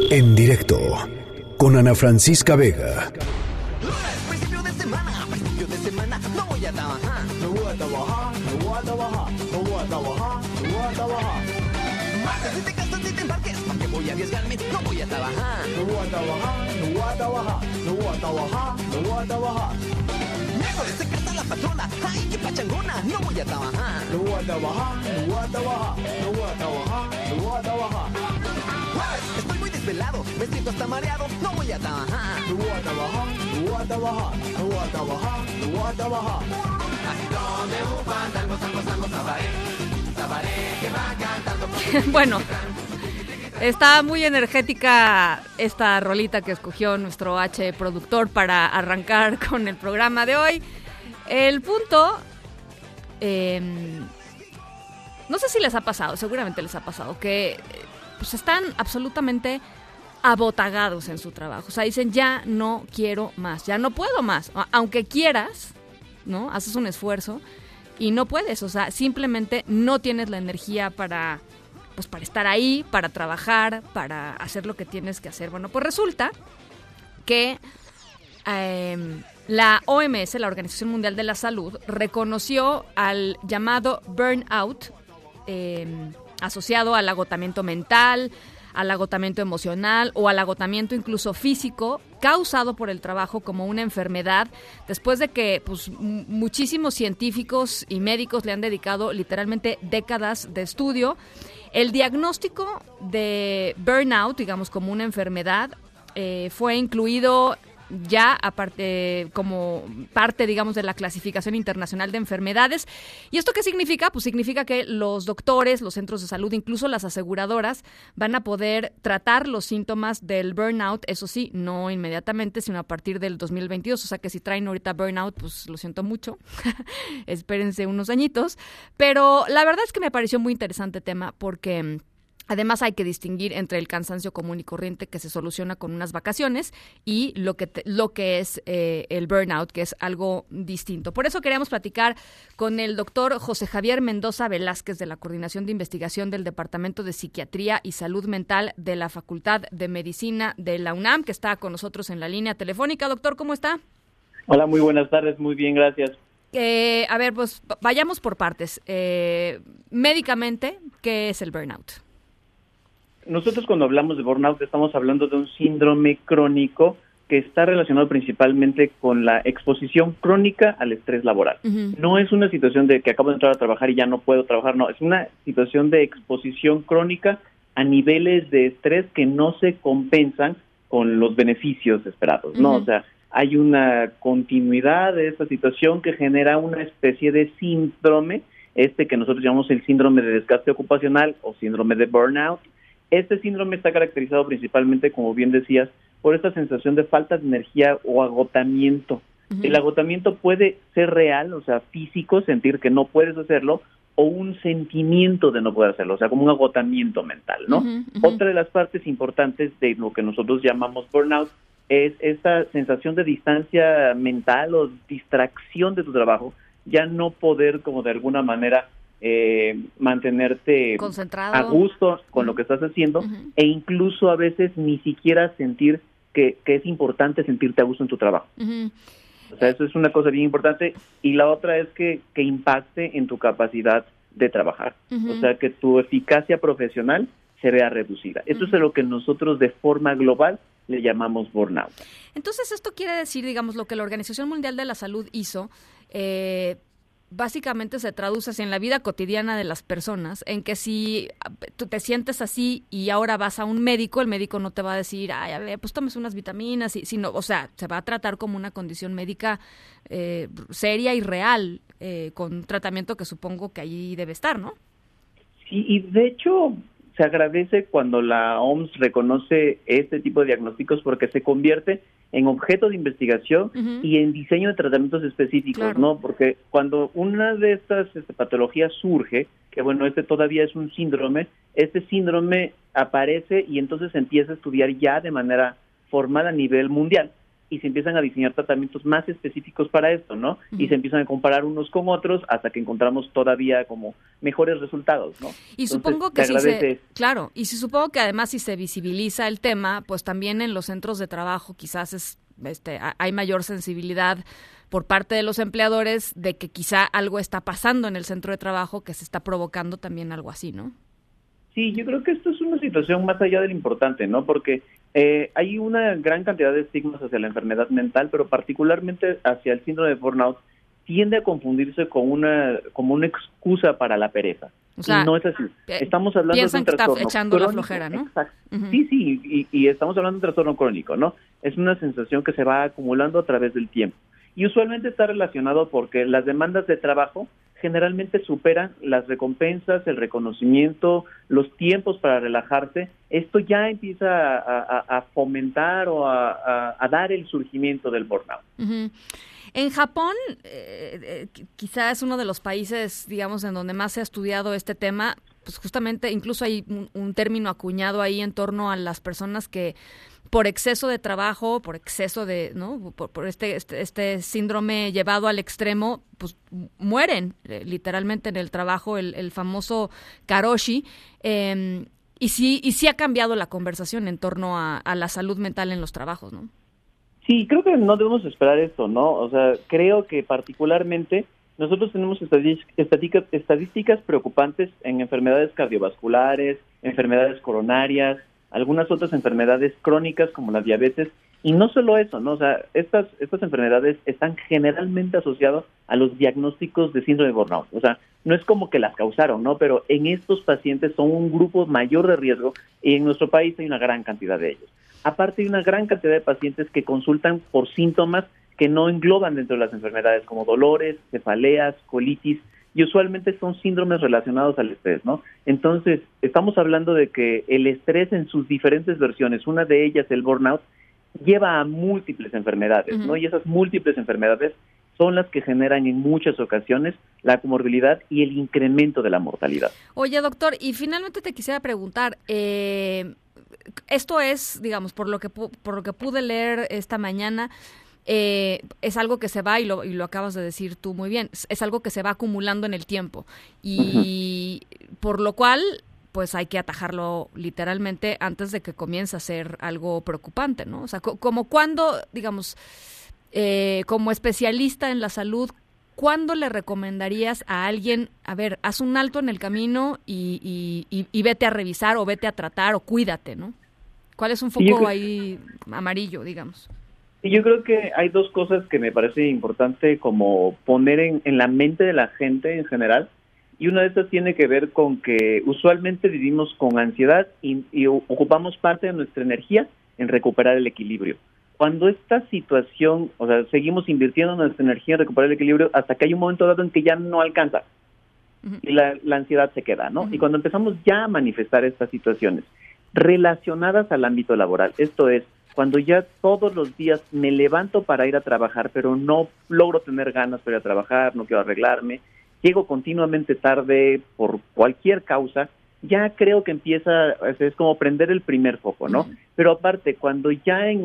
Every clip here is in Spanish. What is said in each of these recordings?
En directo con Ana Francisca Vega. Principio de semana, no voy a trabajar. Martes, si te casas ni te embarques, porque voy a arriesgarme, no voy a trabajar. Miércoles se casa la patrona, ay, qué pachangona, no voy a trabajar. Jueves, estoy muy desvelado, me siento hasta mareado, no voy a trabajar. Así donde bufan, tango, sabaré, que va cantando. Bueno, está muy energética esta rolita que escogió nuestro H productor para arrancar con el programa de hoy. El punto, no sé si les ha pasado, seguramente les ha pasado, que pues están absolutamente abotagados en su trabajo. O sea, dicen, ya no quiero más, ya no puedo más. Aunque quieras, ¿no? Haces un esfuerzo y no puedes. O sea, simplemente no tienes la energía para estar ahí, para trabajar, para hacer lo que tienes que hacer. Bueno, pues resulta que la OMS, la Organización Mundial de la Salud, reconoció al llamado burnout, asociado al agotamiento mental, al agotamiento emocional o al agotamiento incluso físico causado por el trabajo como una enfermedad, después de que pues muchísimos científicos y médicos le han dedicado literalmente décadas de estudio. El diagnóstico de burnout, digamos como una enfermedad, fue incluido ya como parte, digamos, de la clasificación internacional de enfermedades. ¿Y esto qué significa? Pues significa que los doctores, los centros de salud, incluso las aseguradoras, van a poder tratar los síntomas del burnout, eso sí, no inmediatamente, sino a partir del 2022. O sea que si traen ahorita burnout, pues lo siento mucho. Espérense unos añitos. Pero la verdad es que me pareció muy interesante el tema porque además hay que distinguir entre el cansancio común y corriente que se soluciona con unas vacaciones y lo que es el burnout, que es algo distinto. Por eso queríamos platicar con el doctor José Javier Mendoza Velázquez de la Coordinación de Investigación del Departamento de Psiquiatría y Salud Mental de la Facultad de Medicina de la UNAM, que está con nosotros en la línea telefónica. Doctor, ¿cómo está? Hola, muy buenas tardes, muy bien, gracias. A ver, pues vayamos por partes. Médicamente, ¿qué es el burnout? Nosotros cuando hablamos de burnout estamos hablando de un síndrome crónico que está relacionado principalmente con la exposición crónica al estrés laboral. Uh-huh. No es una situación de que acabo de entrar a trabajar y ya no puedo trabajar, no, es una situación de exposición crónica a niveles de estrés que no se compensan con los beneficios esperados, ¿no? Uh-huh. O sea, hay una continuidad de esta situación que genera una especie de síndrome, que nosotros llamamos el síndrome de desgaste ocupacional o síndrome de burnout. Este síndrome está caracterizado principalmente, como bien decías, por esta sensación de falta de energía o agotamiento. Uh-huh. El agotamiento puede ser real, o sea, físico, sentir que no puedes hacerlo, o un sentimiento de no poder hacerlo, o sea, como un agotamiento mental, ¿no? Uh-huh, uh-huh. Otra de las partes importantes de lo que nosotros llamamos burnout es esta sensación de distancia mental o distracción de tu trabajo, ya no poder, como de alguna manera, mantenerte concentrado, a gusto con lo que estás haciendo, uh-huh, e incluso a veces ni siquiera sentir que es importante sentirte a gusto en tu trabajo. Uh-huh. O sea, eso es una cosa bien importante. Y la otra es que impacte en tu capacidad de trabajar. Uh-huh. O sea, que tu eficacia profesional se vea reducida. Eso es a lo que nosotros de forma global le llamamos burnout. Entonces, esto quiere decir, digamos, lo que la Organización Mundial de la Salud hizo, básicamente se traduce así en la vida cotidiana de las personas, en que si tú te sientes así y ahora vas a un médico, el médico no te va a decir, ay, a ver, pues tomes unas vitaminas, sino, o sea, se va a tratar como una condición médica seria y real, con tratamiento que supongo que allí debe estar, ¿no? Sí, y de hecho se agradece cuando la OMS reconoce este tipo de diagnósticos porque se convierte en objeto de investigación, uh-huh, y en diseño de tratamientos específicos, claro, ¿no? Porque cuando una de estas patologías surge, que bueno, todavía es un síndrome, este síndrome aparece y entonces se empieza a estudiar ya de manera formal a nivel mundial. y se empiezan a diseñar tratamientos más específicos para esto, ¿no? Y se empiezan a comparar unos con otros hasta que encontramos todavía como mejores resultados, ¿no? Y Entonces, supongo que supongo que además si se visibiliza el tema, pues también en los centros de trabajo quizás hay mayor sensibilidad por parte de los empleadores de que quizá algo está pasando en el centro de trabajo que se está provocando también algo así, ¿no? Sí, yo creo que esto es una situación más allá de lo importante, ¿no? Porque hay una gran cantidad de estigmas hacia la enfermedad mental, pero particularmente hacia el síndrome de burnout, tiende a confundirse como una excusa para la pereza. O sea, y no es así. Estamos hablando de un trastorno que está echando crónico, la flojera, ¿no? Exacto. Sí, y estamos hablando de un trastorno crónico, ¿no? Es una sensación que se va acumulando a través del tiempo. Y usualmente está relacionado porque las demandas de trabajo generalmente superan las recompensas, el reconocimiento, los tiempos para relajarse. Esto ya empieza a fomentar o a dar el surgimiento del burnout. Uh-huh. En Japón, quizás es uno de los países, digamos, en donde más se ha estudiado este tema. Pues justamente, incluso hay un término acuñado ahí en torno a las personas que por exceso de trabajo, por exceso de, ¿no? Por este síndrome llevado al extremo, pues mueren literalmente en el trabajo, el famoso karoshi. Y sí ha cambiado la conversación en torno a la salud mental en los trabajos, ¿no? Sí, creo que no debemos esperar esto, ¿no? O sea, creo que particularmente nosotros tenemos estadísticas preocupantes en enfermedades cardiovasculares, enfermedades coronarias, algunas otras enfermedades crónicas como la diabetes, y no solo eso, ¿no? O sea, estas enfermedades están generalmente asociadas a los diagnósticos de síndrome de burnout. O sea, no es como que las causaron, ¿no? Pero en estos pacientes son un grupo mayor de riesgo y en nuestro país hay una gran cantidad de ellos. Aparte hay una gran cantidad de pacientes que consultan por síntomas que no engloban dentro de las enfermedades como dolores, cefaleas, colitis, y usualmente son síndromes relacionados al estrés, ¿no? Entonces, estamos hablando de que el estrés en sus diferentes versiones, una de ellas el burnout, lleva a múltiples enfermedades, ¿no? Y esas múltiples enfermedades son las que generan en muchas ocasiones la comorbilidad y el incremento de la mortalidad. Oye, doctor, y finalmente te quisiera preguntar, esto es, digamos, por lo que pude leer esta mañana, es algo que se va, y lo acabas de decir tú muy bien, es algo que se va acumulando en el tiempo y por lo cual pues hay que atajarlo literalmente antes de que comience a ser algo preocupante, ¿no? O sea, como cuando, digamos, como especialista en la salud, ¿cuándo le recomendarías a alguien, a ver, haz un alto en el camino y vete a revisar o vete a tratar o cuídate, ¿no? ¿Cuál es un foco ahí amarillo, digamos? Y yo creo que hay dos cosas que me parece importante como poner en la mente de la gente en general, y una de estas tiene que ver con que usualmente vivimos con ansiedad y ocupamos parte de nuestra energía en recuperar el equilibrio. Cuando esta situación, o sea, seguimos invirtiendo nuestra energía en recuperar el equilibrio hasta que hay un momento dado en que ya no alcanza y la ansiedad se queda, ¿no? Y cuando empezamos ya a manifestar estas situaciones relacionadas al ámbito laboral, esto es, cuando ya todos los días me levanto para ir a trabajar, pero no logro tener ganas para ir a trabajar, no quiero arreglarme, llego continuamente tarde por cualquier causa, ya creo que empieza, es como prender el primer foco, ¿no? Pero aparte, cuando ya en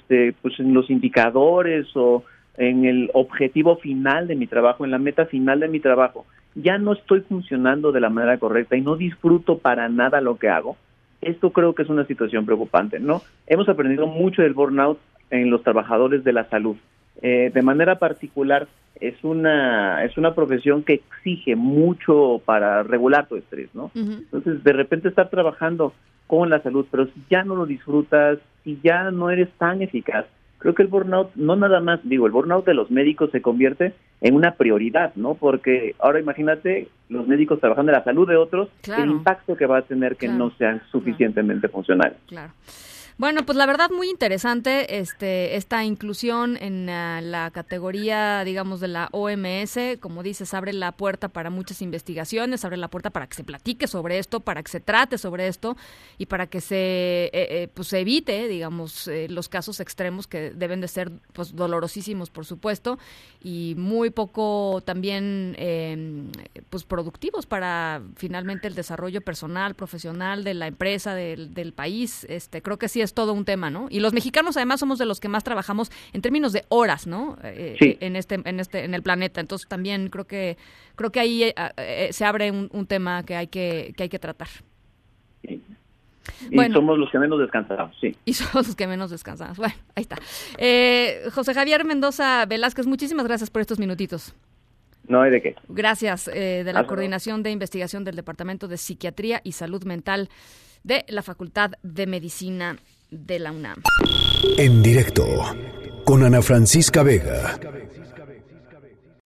los indicadores o en el objetivo final de mi trabajo, en la meta final de mi trabajo, ya no estoy funcionando de la manera correcta y no disfruto para nada lo que hago, esto creo que es una situación preocupante, ¿no? Hemos aprendido mucho del burnout en los trabajadores de la salud. De manera particular, es una profesión que exige mucho para regular tu estrés, ¿no? Entonces, de repente estar trabajando con la salud, pero si ya no lo disfrutas, si ya no eres tan eficaz, creo que el burnout, no nada más, el burnout de los médicos se convierte en una prioridad, ¿no? Porque ahora imagínate los médicos trabajando en la salud de otros, claro, el impacto que va a tener que no sean suficientemente funcionales. Claro. Bueno, pues la verdad muy interesante esta inclusión en la categoría, digamos, de la OMS. Como dices, abre la puerta para muchas investigaciones, abre la puerta para que se platique sobre esto, para que se trate sobre esto y para que se evite, digamos, los casos extremos que deben de ser pues dolorosísimos, por supuesto, y muy poco también pues productivos para finalmente el desarrollo personal, profesional de la empresa, del país. Creo que sí es todo un tema, ¿no? Y los mexicanos además somos de los que más trabajamos en términos de horas, ¿no? Sí. En el planeta. Entonces también creo que ahí se abre un tema que hay que tratar. Sí. Y somos los que menos descansamos, sí. Y somos los que menos descansamos. Bueno, ahí está. José Javier Mendoza Velázquez, muchísimas gracias por estos minutitos. No hay de qué. Gracias, de la Coordinación de Investigación del Departamento de Psiquiatría y Salud Mental de la Facultad de Medicina de la UNAM. En directo, con Ana Francisca Vega.